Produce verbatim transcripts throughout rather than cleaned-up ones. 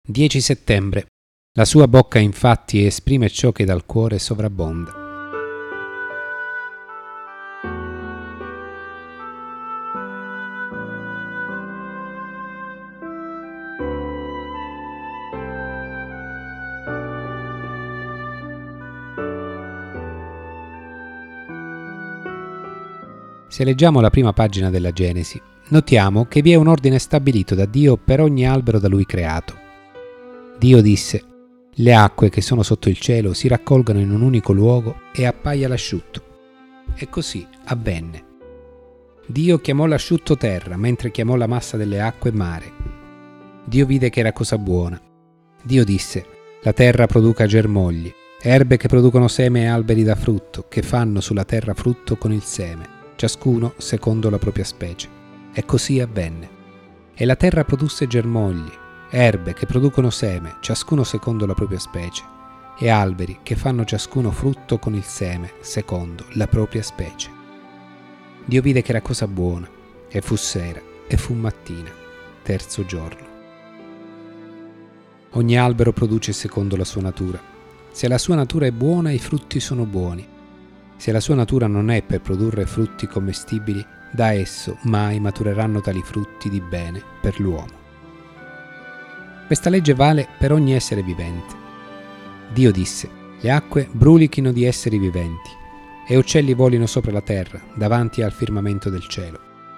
dieci settembre. La sua bocca infatti esprime ciò che dal cuore sovrabbonda. Se leggiamo la prima pagina della Genesi, notiamo che vi è un ordine stabilito da Dio per ogni albero da Lui creato. Dio disse: le acque che sono sotto il cielo si raccolgano in un unico luogo e appaia l'asciutto. E così avvenne. Dio chiamò l'asciutto terra, mentre chiamò la massa delle acque mare. Dio vide che era cosa buona. Dio disse: la terra produca germogli, erbe che producono seme e alberi da frutto, che fanno sulla terra frutto con il seme, ciascuno secondo la propria specie. E così avvenne. E la terra produsse germogli, erbe che producono seme, ciascuno secondo la propria specie, e alberi che fanno ciascuno frutto con il seme, secondo la propria specie. Dio vide che era cosa buona, e fu sera, e fu mattina, terzo giorno. Ogni albero produce secondo la sua natura. Se la sua natura è buona, i frutti sono buoni. Se la sua natura non è per produrre frutti commestibili, da esso mai matureranno tali frutti di bene per l'uomo. Questa legge vale per ogni essere vivente. Dio disse: le acque brulichino di esseri viventi, e uccelli volino sopra la terra, davanti al firmamento del cielo.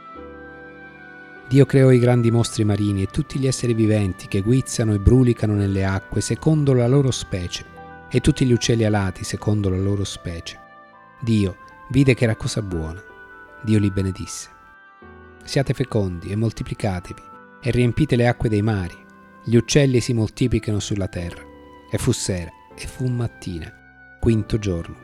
Dio creò i grandi mostri marini e tutti gli esseri viventi che guizzano e brulicano nelle acque secondo la loro specie, e tutti gli uccelli alati secondo la loro specie. Dio vide che era cosa buona. Dio li benedisse. Siate fecondi e moltiplicatevi, e riempite le acque dei mari. Gli uccelli si moltiplicano sulla terra. E fu sera, e fu mattina, quinto giorno.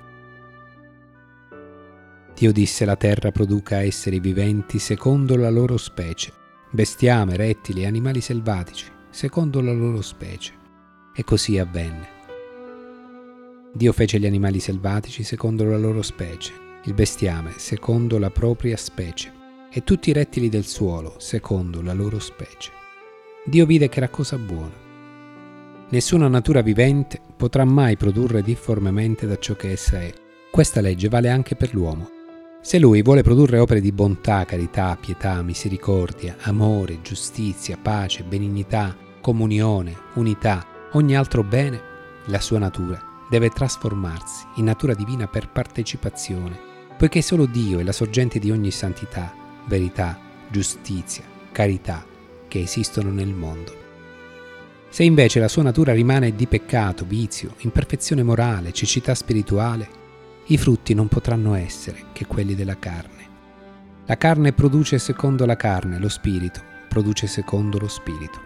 Dio disse: la terra produca esseri viventi secondo la loro specie, bestiame, rettili e animali selvatici, secondo la loro specie. E così avvenne. Dio fece gli animali selvatici secondo la loro specie, il bestiame secondo la propria specie, e tutti i rettili del suolo secondo la loro specie. Dio vide che era cosa buona. Nessuna natura vivente potrà mai produrre difformemente da ciò che essa è. Questa legge vale anche per l'uomo. Se lui vuole produrre opere di bontà, carità, pietà, misericordia, amore, giustizia, pace, benignità, comunione, unità, ogni altro bene, la sua natura deve trasformarsi in natura divina per partecipazione, poiché solo Dio è la sorgente di ogni santità, verità, giustizia, carità che esistono nel mondo. Se invece la sua natura rimane di peccato, vizio, imperfezione morale, cecità spirituale, i frutti non potranno essere che quelli della carne. La carne produce secondo la carne, lo spirito produce secondo lo spirito.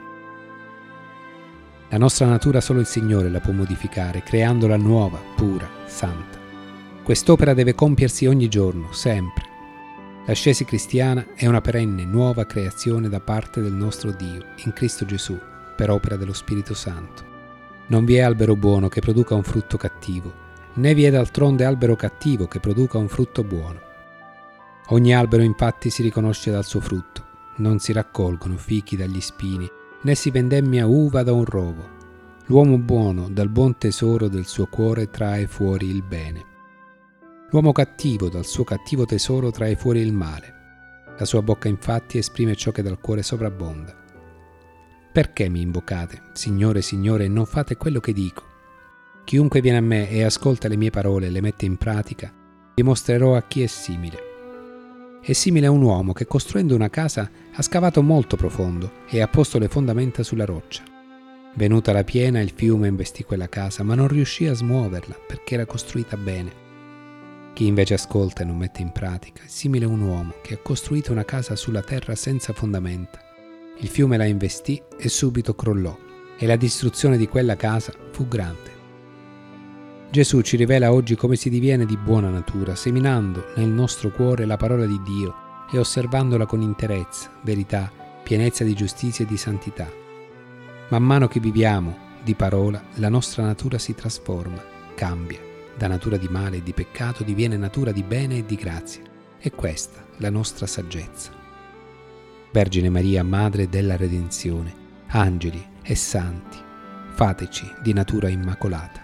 La nostra natura solo il Signore la può modificare, creandola nuova, pura, santa. Quest'opera deve compiersi ogni giorno, sempre. L'ascesi cristiana è una perenne nuova creazione da parte del nostro Dio, in Cristo Gesù, per opera dello Spirito Santo. Non vi è albero buono che produca un frutto cattivo, né vi è d'altronde albero cattivo che produca un frutto buono. Ogni albero infatti si riconosce dal suo frutto. Non si raccolgono fichi dagli spini, né si vendemmia uva da un rovo. L'uomo buono dal buon tesoro del suo cuore trae fuori il bene. L'uomo cattivo dal suo cattivo tesoro trae fuori il male. La sua bocca infatti esprime ciò che dal cuore sovrabbonda. Perché mi invocate, Signore, Signore, e non fate quello che dico? Chiunque viene a me e ascolta le mie parole e le mette in pratica, dimostrerò a chi è simile. È simile a un uomo che, costruendo una casa, ha scavato molto profondo e ha posto le fondamenta sulla roccia. Venuta la piena, il fiume investì quella casa, ma non riuscì a smuoverla perché era costruita bene. Chi invece ascolta e non mette in pratica è simile a un uomo che ha costruito una casa sulla terra senza fondamenta. Il fiume la investì e subito crollò, e la distruzione di quella casa fu grande. Gesù ci rivela oggi come si diviene di buona natura, seminando nel nostro cuore la parola di Dio e osservandola con interezza, verità, pienezza di giustizia e di santità. Man mano che viviamo di parola, la nostra natura si trasforma, cambia. Da natura di male e di peccato diviene natura di bene e di grazia. È questa la nostra saggezza. Vergine Maria, Madre della Redenzione, angeli, e santi, fateci di natura immacolata.